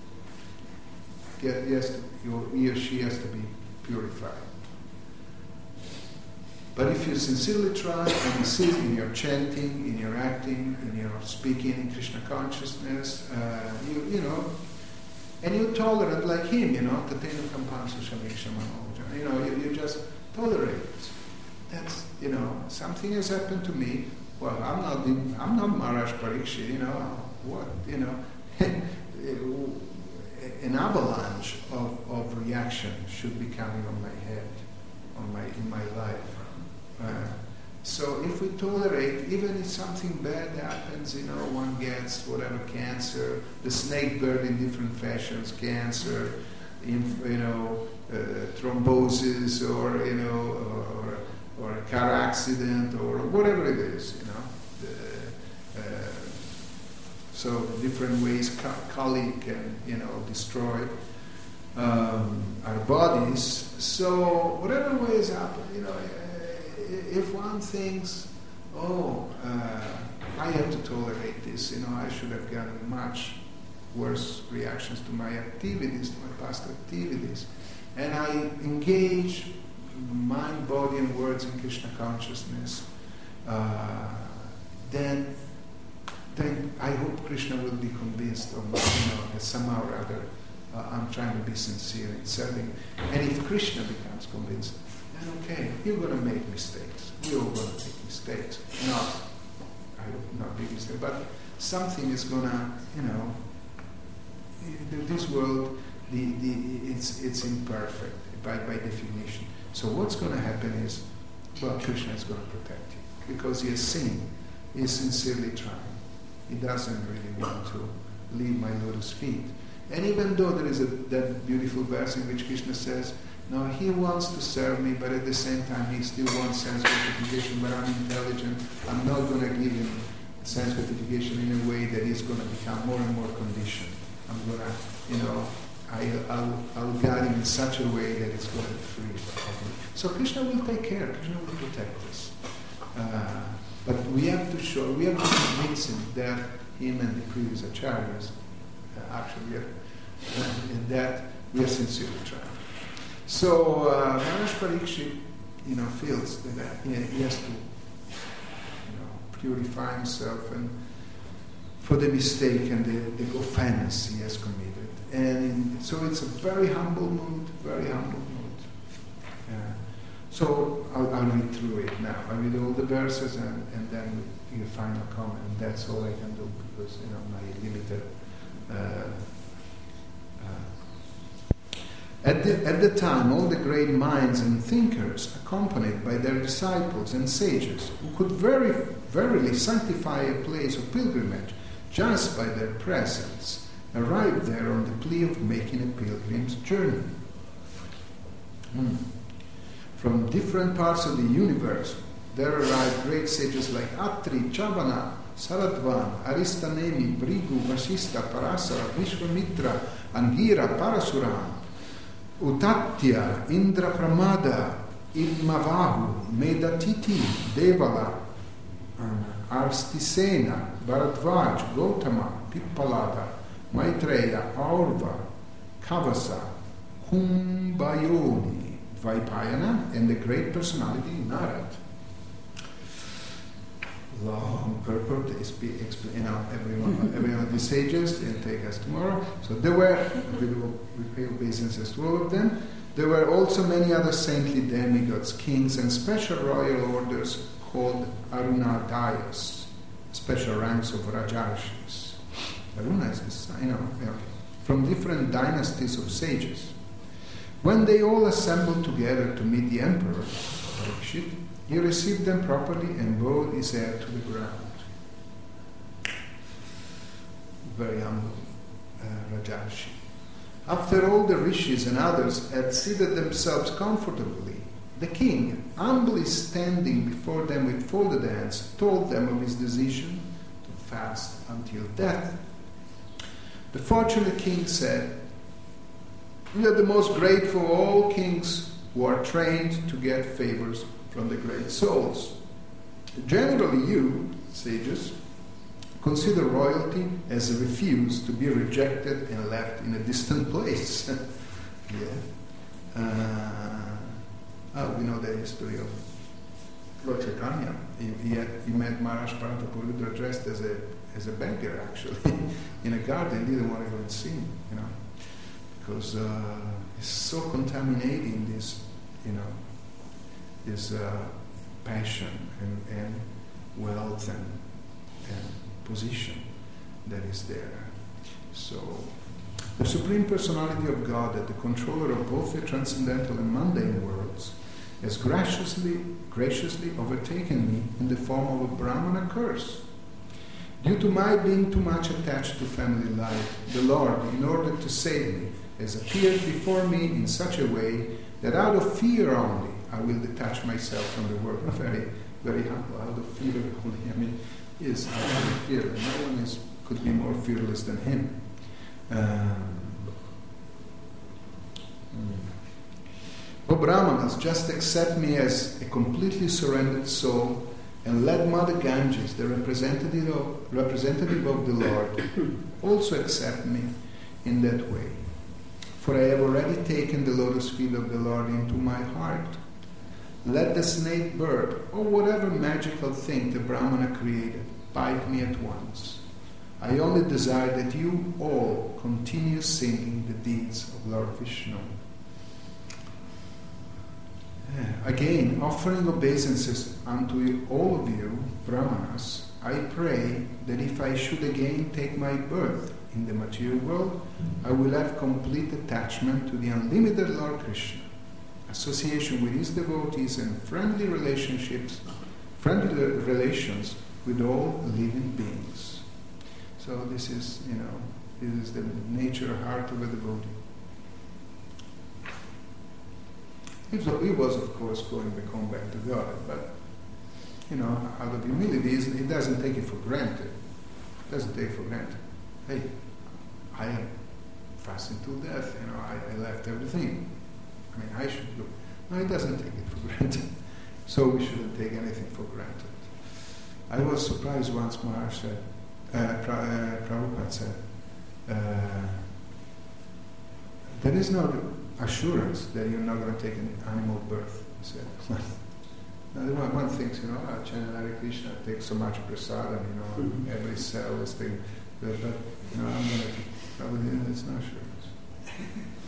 get, he, has to, he or she has to be purified." But if you sincerely try and insist in your chanting, in your acting, in your speaking in Krishna consciousness, uh, you, you know, and you're tolerant like him, you know, you know, you, you just tolerate it. That's, you know, something has happened to me. Well, I'm not, I'm not Maharaj Parikshit, you know, what, you know, an avalanche of, of reaction should be coming on my head, on my, in my life. Uh, so if we tolerate, even if something bad happens, you know, one gets whatever cancer, the snake bird in different fashions, cancer, inf- you know, uh, thrombosis, or you know, or, or a car accident, or whatever it is, you know. The, uh, so different ways Kali can, you know, destroy um, our bodies. So whatever ways happen, you know, if one thinks, oh, uh, I have to tolerate this, you know, I should have gotten much worse reactions to my activities, to my past activities, and I engage mind, body, and words in Krishna consciousness, uh, then, then I hope Krishna will be convinced of, you know, that somehow or other uh, I'm trying to be sincere in serving. And if Krishna becomes convinced, then okay, you're going to make mistakes. We're all going to make mistakes. Not, I hope not big mistakes, but something is going to, you know, this world, the, the, it's, it's imperfect by, by definition. So what's going to happen is, well, Krishna is going to protect you because he has seen, he is sincerely trying. He doesn't really want to leave my lotus feet. And even though there is a, that beautiful verse in which Krishna says, no, he wants to serve me, but at the same time he still wants sense gratification, but I'm intelligent. I'm not going to give him sense gratification in a way that he's going to become more and more conditioned. I'm going to, you know, I, I'll, I'll guide him in such a way that it's going to be free. So Krishna will take care, Krishna will protect us. Uh, but we have to show, we have to convince him that him and the previous acharyas, uh, actually, we have, uh, that we are sincerely trying. So uh, Maharaj Parikshit, you know, feels that he, he has to, you know, purify himself and for the mistake and the, the offense he has committed. And so it's a very humble mood, very humble mood. Uh, so I'll, I'll read through it now. I read all the verses and, and then your final comment. That's all I can do because, you know, my limited. Uh, uh. At the, at the time, all the great minds and thinkers, accompanied by their disciples and sages, who could very verily sanctify a place of pilgrimage just by their presence, arrived there on the plea of making a pilgrim's journey. Mm. From different parts of the universe, there arrived great sages like Atri, Chavana, Saradvan, Aristanemi, Brigu, Vasista, Parasara, Vishwamitra, Angira, Parasuram, Utatya, Indra Pramada, Idmavahu, Medatiti, Devala, uh, Arstisena, Bharadvaj, Gautama, Pippalada, Maitreya, Aurva, Kavasa, Kumbayoni, Vaipayana, and the great personality Narad. Long purport to explain out every one, every one of the sages and take us tomorrow. So there were, we will pay obeisances to all of them. There were also many other saintly demigods, kings, and special royal orders called Arunadayas, special ranks of Rajarshis. Aruna is this, you know, okay, from different dynasties of sages. When they all assembled together to meet the emperor, Parikshit, he received them properly and bowed his head to the ground. Very humble uh, Rajarshi. After all the rishis and others had seated themselves comfortably, the king, humbly standing before them with folded hands, told them of his decision to fast until death. The fortunate king said, "We are the most grateful of all kings who are trained to get favors from the great souls. Generally you, sages, consider royalty as a refuse to be rejected and left in a distant place." Yeah. Uh, oh, we know the history of Lord Chaitanya. He, he, had, he met Maharaj Paratapurudra dressed as a as a beggar, actually, in a garden. He didn't want to go and see him, you know, because uh, it's so contaminating, this, you know, this uh, passion and, and wealth and, and position that is there. So, the Supreme Personality of God, that the controller of both the transcendental and mundane worlds, has graciously, graciously overtaken me in the form of a Brahmana curse. Due to my being too much attached to family life, the Lord, in order to save me, has appeared before me in such a way that out of fear only I will detach myself from the world. Very, very humble, out of fear only. I mean, he is out of fear. No one is, could be more fearless than him. Um, O Brahmanas, just accept me as a completely surrendered soul, and let Mother Ganges, the representative of, representative of the Lord, also accept me in that way. For I have already taken the lotus feet of the Lord into my heart. Let the snake bird, or whatever magical thing the Brahmana created, bite me at once. I only desire that you all continue singing the deeds of Lord Vishnu. Again, offering obeisances unto all of you, Brahmanas, I pray that if I should again take my birth in the material world, I will have complete attachment to the unlimited Lord Krishna, association with his devotees, and friendly relationships, friendly relations with all living beings. So this is, you know, this is the nature, heart of a devotee. He was, of course, going back home back to God, but, you know, out of humility, he doesn't take it for granted. He doesn't take it for granted. Hey, I am fasting till death, you know, I, I left everything. I mean, I should do. No, he doesn't take it for granted. So we shouldn't take anything for granted. I was surprised once Maharaj said, uh, pra, uh, Prabhupada said, uh, there is no assurance that you're not going to take an animal birth. He said. Now, one, one thinks, you know, oh, chant Hare Krishna, take so much prasadam, you know, mm-hmm. every cell is thing, but, but you know, I'm going to probably it's no assurance.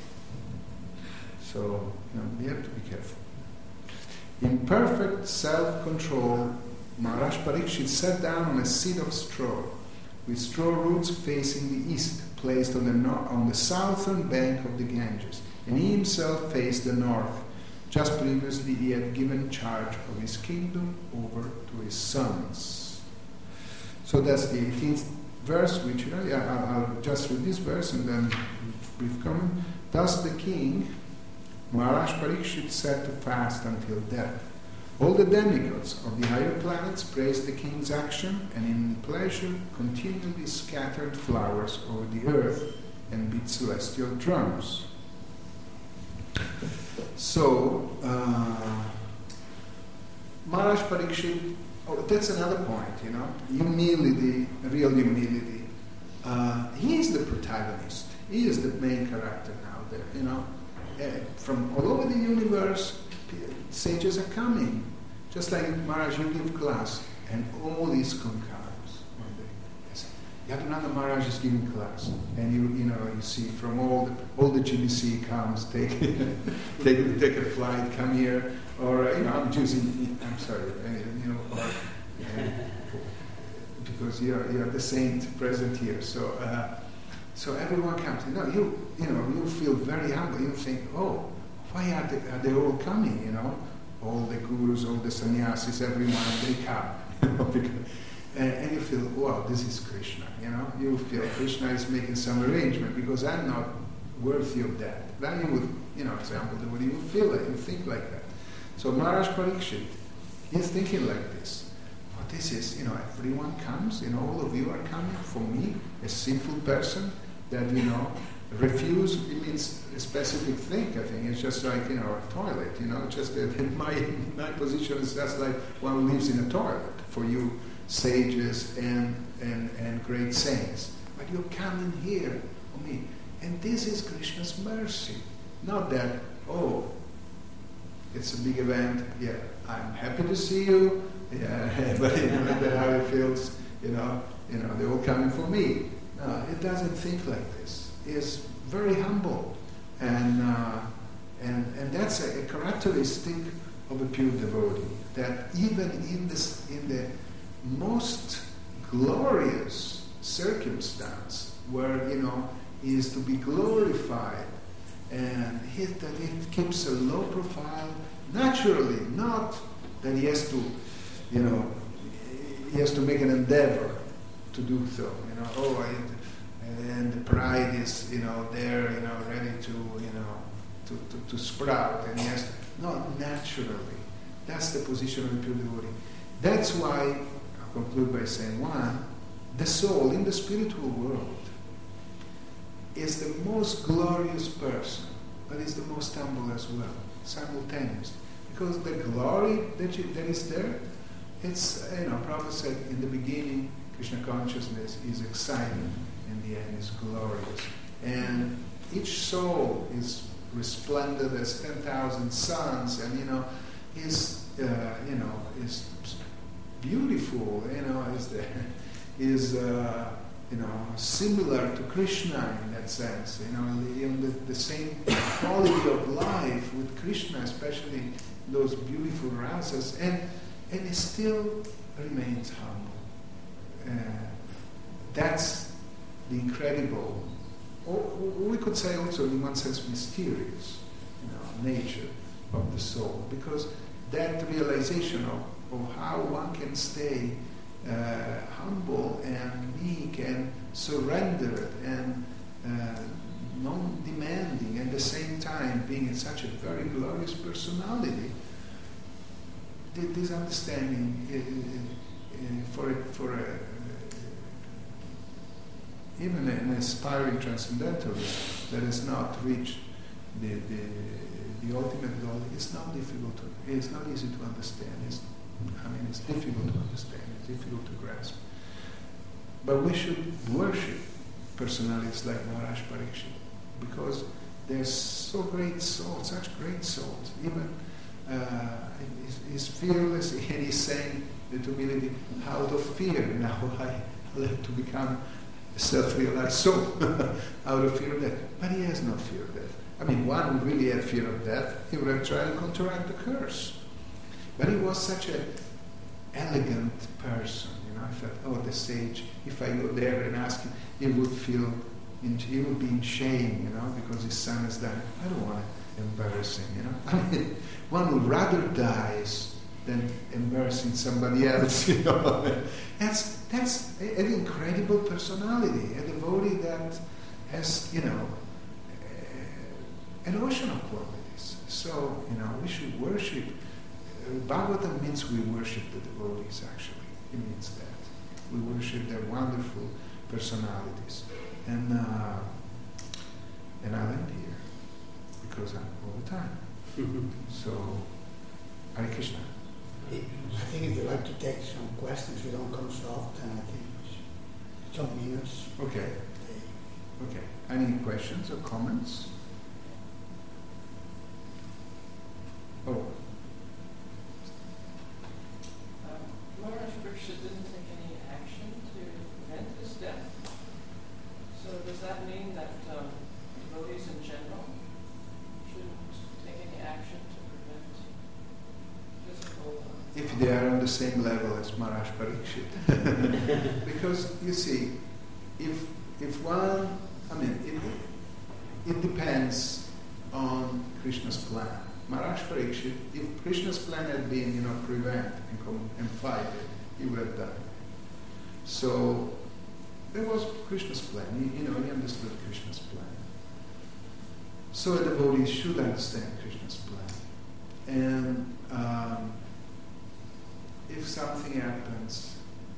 So, you know, we have to be careful. In perfect self-control, Maharaj Parikshit sat down on a seat of straw, with straw roots facing the east, placed on the no- on the southern bank of the Ganges, and he himself faced the north. Just previously he had given charge of his kingdom over to his sons. So that's the eighteenth verse, which, you know, yeah, I'll, I'll just read this verse and then brief comment. Thus the king, Maharaj Parikshit, set to fast until death. All the demigods of the higher planets praised the king's action, and in pleasure continually scattered flowers over the earth and beat celestial drums. So, uh, Maharaj Parikshit, oh, that's another point, you know, humility, real humility. Uh, he is the protagonist. He is the main character now there, you know. Uh, from all over the universe, sages are coming. Just like Maharaj, you give class, and all these come comes one day. Yes. Yadunanda Maharaj is giving class, and you you know you see from all the all the G B C comes, take take take a flight, come here, or uh, you know I'm choosing. I'm sorry, uh, you know, or, uh, because you're you're the saint present here, so. Uh, So everyone comes. You know, you you know, you feel very humble. You think, oh, why are they, are they all coming? You know, all the gurus, all the sannyasis, everyone, they come. You know, because, and, and you feel, wow, this is Krishna. You know, you feel Krishna is making some arrangement because I'm not worthy of that. Then you would, you know, example, would you feel like you think like that. So Maharaj Parikshit, he's thinking like this. Oh, this is, you know, everyone comes. You know, all of you are coming for me, a sinful person. That, you know, refuse, it means a specific thing, I think. It's just like, you know, a toilet, you know, just that my, my position is just like one who lives in a toilet for you sages and, and, and great saints. But you're coming here for me. And this is Krishna's mercy. Not that, oh, it's a big event, yeah, I'm happy to see you, yeah, but you know, that's how it feels, you know, you know, they're all coming for me. Uh, it doesn't think like this. It's very humble, and uh, and and that's a, a characteristic of a pure devotee. That even in this, in the most glorious circumstance, where you know he is to be glorified, and he, that he keeps a low profile naturally, not that he has to, you know, he has to make an endeavor to do so. You know, oh, I, I and the pride is, you know, there, you know, ready to, you know, to, to, to sprout, and he has to, no, naturally. That's the position of the pure devotee. That's why, I'll conclude by saying, one, the soul in the spiritual world is the most glorious person, but is the most humble as well, simultaneously. Because the glory that, you, that is there, it's, you know, Prabhupada said, in the beginning, Krishna consciousness is exciting, in the end is glorious. And each soul is resplendent as ten thousand suns, and, you know, is, uh, you know, is beautiful, you know, is, the, is uh, you know, similar to Krishna in that sense, you know, the, the, the same quality of life with Krishna, especially those beautiful rasas, and and it still remains humble. Uh, that's the incredible, or, or we could say also in one sense mysterious, you know, nature of the soul, because that realization of, of how one can stay uh, humble and meek and surrendered and uh, non-demanding, at the same time being in such a very glorious personality, this understanding uh, uh, for a, for a, even an aspiring transcendentalist that has not reached the, the, the ultimate goal, it's not difficult to, it's not easy to understand. It's, I mean, it's difficult to understand, it's difficult to grasp. But we should worship personalities like Maharaj Parikshit, because they're so great souls, such great souls. Even uh, he's, he's fearless, and he's saying to humility, out of fear, now I have to become a self-realized soul, out of fear of death. But he has no fear of death. I mean, one who really had fear of death, he would have tried to counteract the curse. But he was such an elegant person, you know. I thought, oh, the sage, if I go there and ask him, he would feel, in, he would be in shame, you know, because his son has died. I don't want to embarrass him, you know. I mean, one would rather dies than embarrassing somebody else, you know. That's that's a, an incredible personality, a devotee that has, you know, uh, an ocean of qualities. So, you know, we should worship. Uh, Bhagavatam means we worship the devotees, actually. It means that. We worship their wonderful personalities. And uh, and I'll end here, because I'm over time. So, Hare Krishna. I think if you like to take some questions, we don't come so often, I think some minutes. Okay. Okay. Any questions or comments? Oh. Um, Maharaj Parikshit didn't take any action to prevent his death. So does that mean that um, devotees in general shouldn't take any action to prevent physical? Uh, if they are on the same level as Maharaj Parikshit. Because, you see, if if one, I mean, it, it depends on Krishna's plan. Maharaj Parikshit, if Krishna's plan had been, you know, prevent and, come, and fight it, he would have died. So, there was Krishna's plan. He, you know, he understood Krishna's plan. So a devotee should understand Krishna's plan. And um, if something happens,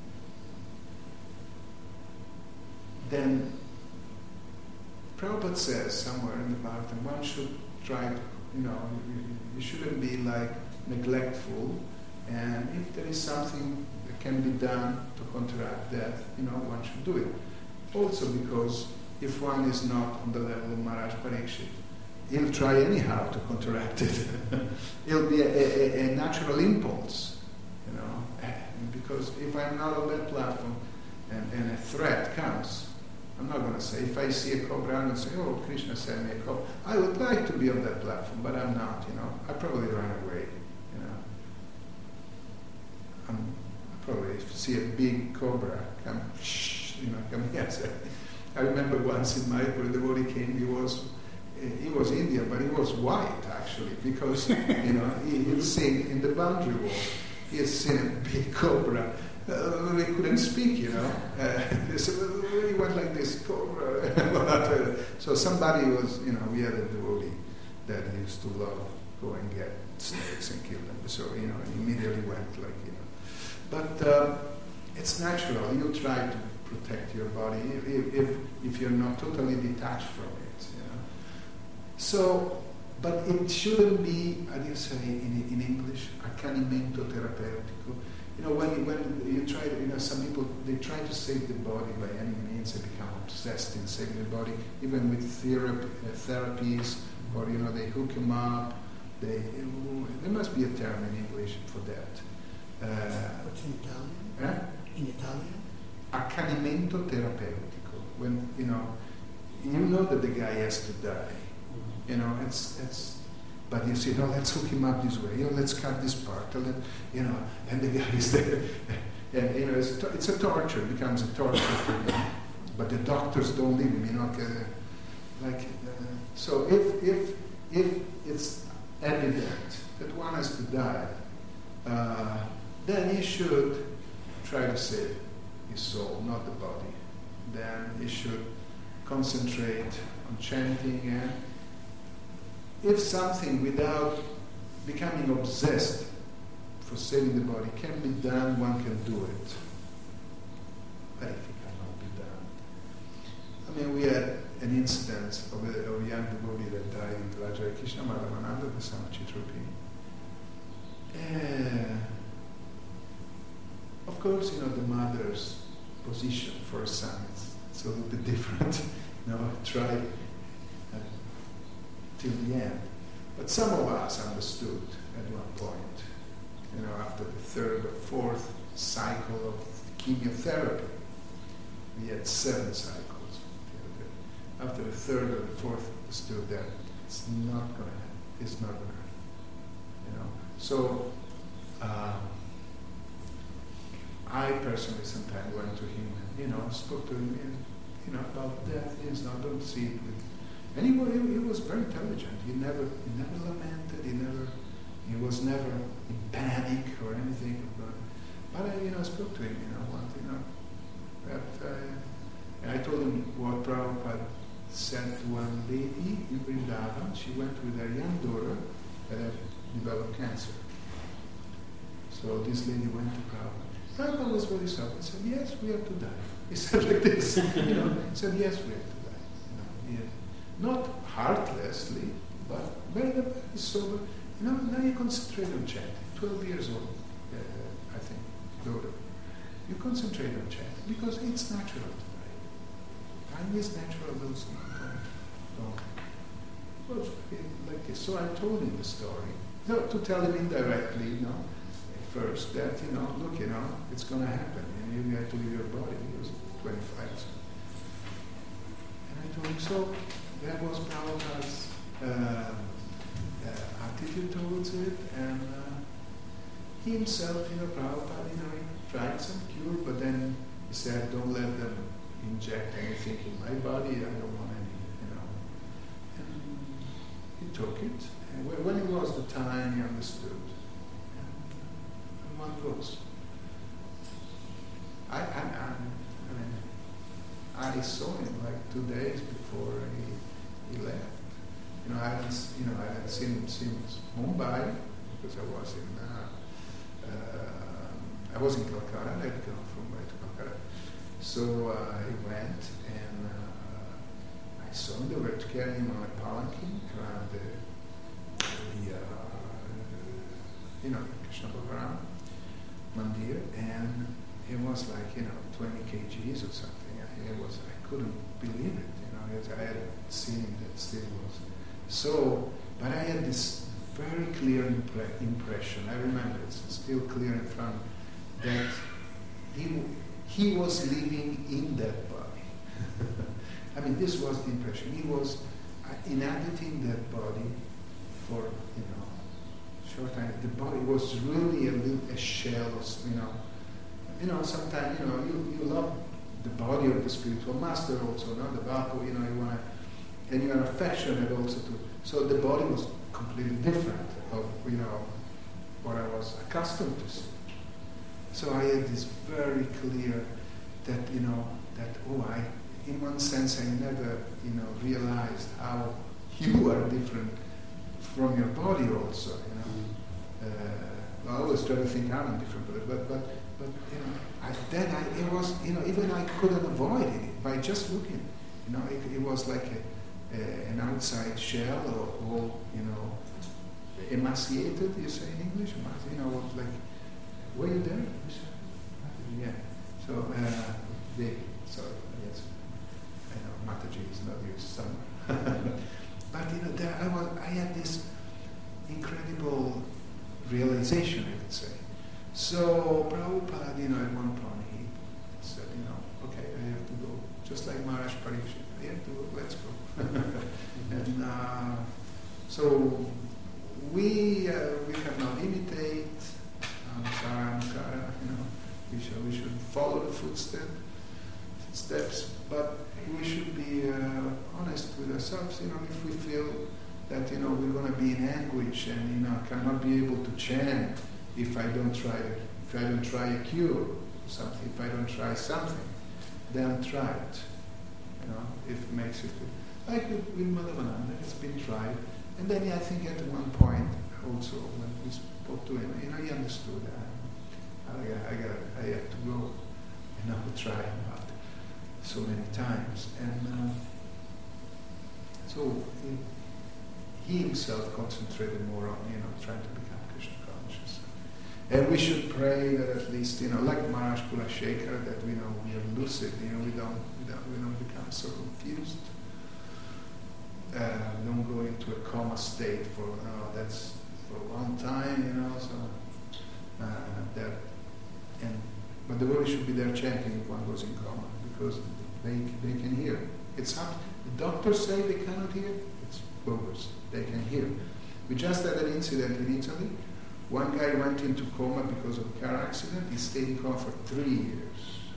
then Prabhupada says somewhere in the Bhagavatam, one should try to, you know, you, you shouldn't be like neglectful, and if there is something that can be done to counteract that, you know, one should do it. Also because if one is not on the level of Maharaj Parikshit, he'll try anyhow to counteract it. It'll be a, a, a natural impulse, you know, because if I'm not on that platform and, and a threat comes, I'm not going to say, if I see a cobra, I'm going to say, oh, Krishna sent me a cobra. I would like to be on that platform, but I'm not, you know. I probably run away, you know. I'm I probably see a big cobra come, shh, you know, come here. So I remember once in Mayapur, the devotee came, he was, he was Indian, but he was white, actually, because, you know, he would sing in the boundary wall. he has seen a big cobra. Uh, they couldn't speak, you know. Uh, they said, well, he went like this, cobra. So somebody was, you know, we had a devotee that used to love go and get snakes and kill them. So, you know, he immediately went like, you know. But uh, it's natural. You try to protect your body if, if, if you're not totally detached from it, you know. So, but it shouldn't be, how do you say in, in English, accanimento terapeutico. You know, when, when you try to, you know, some people, they try to save the body by any means. They become obsessed in saving the body, even with therapy, uh, therapies, or, you know, they hook them up. They, there must be a term in English for that. Uh, What's in Italian? Eh? In Italian? Accanimento terapeutico. When, you know, you know that the guy has to die. You know, it's, it's, but you say, no, let's hook him up this way. You know, let's cut this part. Let, you know, and the guy is there. And, you know, it's, to, it's a torture. It becomes a torture for him. But the doctors don't leave him, you know. Uh, like, uh, so if, if, if it's evident that one has to die, uh, then he should try to save his soul, not the body. Then he should concentrate on chanting. And if something without becoming obsessed for saving the body can be done, one can do it. But if it cannot be done, I mean, we had an incident of a, of a young devotee that died in Raja Krishna Madhavananda, the son of Chitrapi. Uh, of course, you know, the mother's position for a son is it's a little bit different. You know, try uh, till the end. But some of us understood at one point, you know, after the third or fourth cycle of chemotherapy, we had seven cycles. After the third or the fourth, understood that it's not going to happen. It's not going to happen. You know. So um, I personally sometimes went to him and, you know, spoke to him, and, you know, about death. Is not don't see it with. And he, he, he was very intelligent. He never, he never lamented. He never, he was never in panic or anything. But I, you know, spoke to him. You know, one, you know, that. Uh, and I told him what Prabhupada said to one lady in Vrindavan. She went with her young daughter that had developed cancer. So this lady went to Prabhupada. Prabhupada was very soft. He said, yes, we have to die. He said like this. You know, he said, yes, we have to die. You know, yes. Not heartlessly, but very, very sober. You know, now you concentrate on chanting. twelve years old, uh, I think, daughter. You concentrate on chanting because it's natural to die. Time is natural, those don't. Don't. Well, like this. So I told him the story. No, to tell him indirectly, you know, first that, you know, look, you know, it's going to happen. And you have to leave your body. He was twenty-five. And I told him, so that was Prabhupada's uh, uh, attitude towards it. And uh, he himself, you know, Prabhupada, you know, he tried some cure, but then he said, don't let them inject anything in my body. I don't want any, you know. And he took it. And when it was the time, he understood. And one goes. I, I, I, I mean, I saw him like two days before he, he left. You know, I hadn't, you know, I hadn't seen him since Mumbai because I was in, uh, uh, I was in Calcutta. I had gone from Mumbai to Calcutta. So uh, he went, and uh, I saw him. They were carrying him on a palanquin around the, the uh, you know, Krishna Bhagavan Mandir, and it was like, you know, twenty kilograms or something. It was, I couldn't believe it, you know. I had seen that still was. So, but I had this very clear impre- impression. I remember it's still clear in front that he he was living in that body. I mean, this was the impression. He was uh, inhabiting that body for, you know, short time. The body was really a little a shell, of, you know. You know, sometimes, you know, you, you love the body of the spiritual master also, no? The Bapu, you know, you want to, and you are affectionate also to. So the body was completely different of, you know, what I was accustomed to see. So I had this very clear that, you know, that, oh, I, in one sense, I never, you know, realized how you are different from your body also, you know. Uh, I always try to think I'm different, but, but, but, but you know, I, then I, it was, you know, even I couldn't avoid it by just looking. You know, it, it was like a, a, an outside shell, or, or, you know, emaciated, you say in English? You know, was like, were you there? Yeah. So, uh, big. So, yes. I know, Mataji is not used somewhere. But, you know, there I was, I had this incredible realization, I would say. So, Prabhupada, you know, at one point, he said, you know, okay, I have to go. Just like Maharaj Parikshit, I have to go, let's go. And uh, so, we uh, we cannot imitate um, Saramkara, you know, we should, we should follow the footsteps, steps, but we should be uh, honest with ourselves, you know, if we feel that, you know, we're going to be in anguish and, you know, cannot be able to chant if I don't try, if I don't try a cure, something, if I don't try something, then try it, you know, if it makes you feel. Like with, with Madhavananda, it's been tried. And then I think at one point also when we spoke to him, you know, he understood uh, I, I, got, I had to go and I would try him out so many times. And uh, so he, he himself concentrated more on, you know, trying to become Krishna conscious. And we should pray that at least, you know, like Maharaj Kulashekar, that we know we are lucid, you know, we don't, we don't, we don't become so confused. Uh, don't go into a coma state for uh, that's for a long time, you know. So uh, that and but the body should be there chanting if one goes in coma, because they they can hear. It's not the doctors say they cannot hear. It's bogus. They can hear. We just had an incident in Italy. One guy went into coma because of a car accident. He stayed in coma for three years.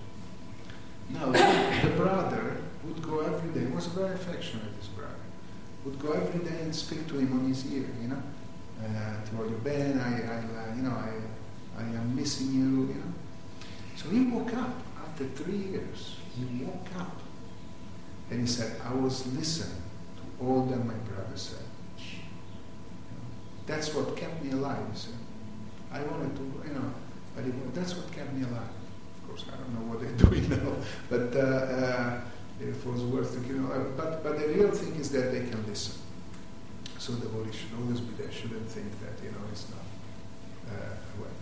Now the brother would go every day. He was very affectionate, this brother. Would go every day and speak to him on his ear, you know. Uh, to all your Ben, I, I, uh, you know, I, I am missing you, you know. So he woke up after three years. He woke up, and he said, "I was listening to all that my brother said. You know, that's what kept me alive." He said, "I wanted to, you know, but it, that's what kept me alive." Of course, I don't know what they're doing now, but. Uh, uh, If it was worth it, you know. But but the real thing is that they can listen. So the body should always be there. Shouldn't think that, you know, it's not uh, well.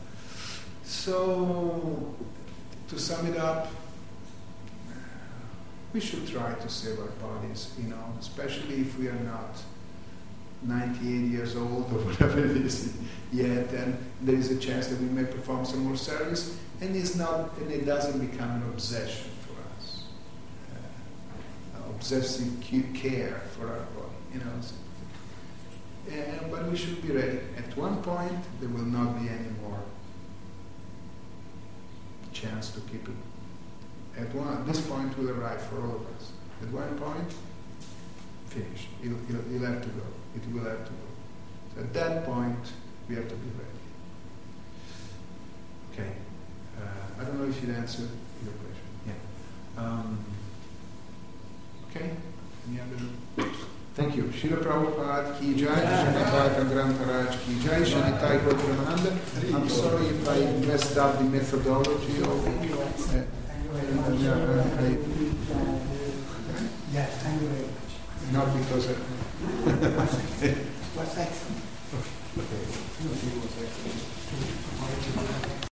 So to sum it up, we should try to save our bodies, you know, especially if we are not ninety-eight years old or whatever it is yet, and there is a chance that we may perform some more service, and it's not, and it doesn't become an obsession. Obsessive care for our body, you know. Uh, but we should be ready. At one point, there will not be any more chance to keep it. At one, this point will arrive for all of us. At one point, finish. It'll, it'll, it'll have to go. It will have to go. So at that point, we have to be ready. Okay. Uh, I don't know if you answered your question. Yeah. Um, Okay? Any other? Thank you. Srila Prabhupada ki jai, Srila Grantaraj ki jai, Shanitai Gautramananda. I'm sorry if I messed up the methodology of it. Uh, uh, I, Yes, thank you very much. not because of... What's excellent? Okay.